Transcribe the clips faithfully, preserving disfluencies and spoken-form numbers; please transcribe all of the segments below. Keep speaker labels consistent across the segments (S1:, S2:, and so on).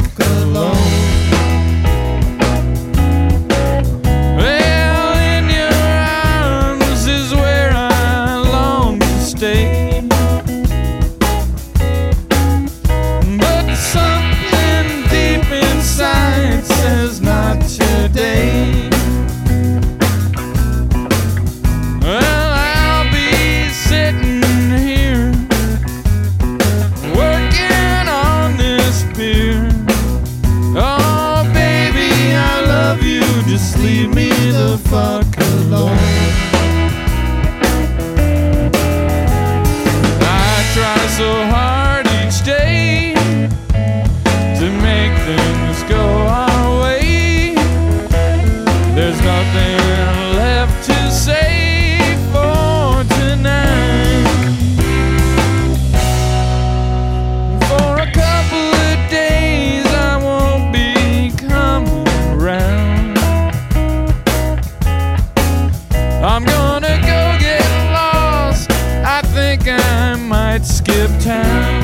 S1: fuck alone. Well, in your arms is where I long to stay, but something deep inside says not today. Well, I'll be sitting here working on this pier. Oh, baby, I love you, just leave me the fuck alone. I try so hard each day to make things go our way. There's nothing left to say for tonight. For a couple of days I won't be coming around. I'm gonna go get lost, I think I might skip town.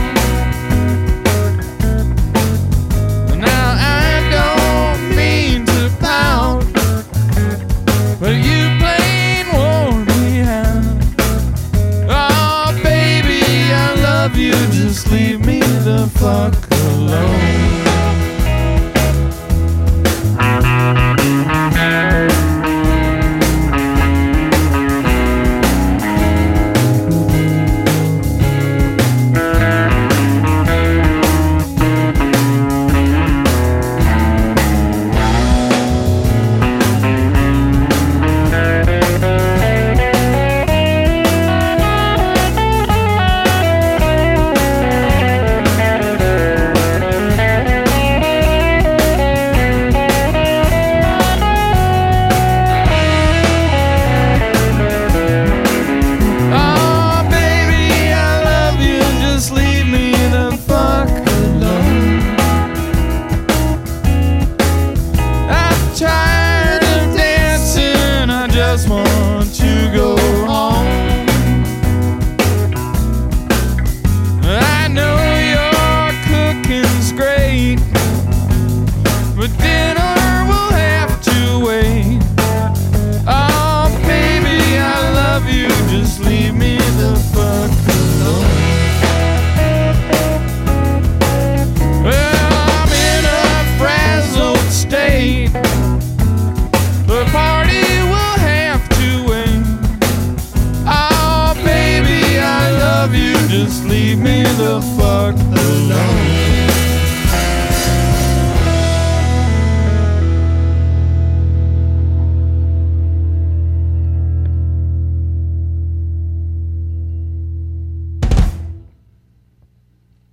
S1: Now I don't mean to pout, but you plain wore me out. Oh, baby, I love you, just leave me the fuck alone. Just want to go home. I know your cooking's great, but dinner will have to wait. Oh, baby, I love you, just leave me the fuck alone. Well, I'm in a frazzled state. The party will have to wait. Oh, baby, I love you, just leave me the fuck alone.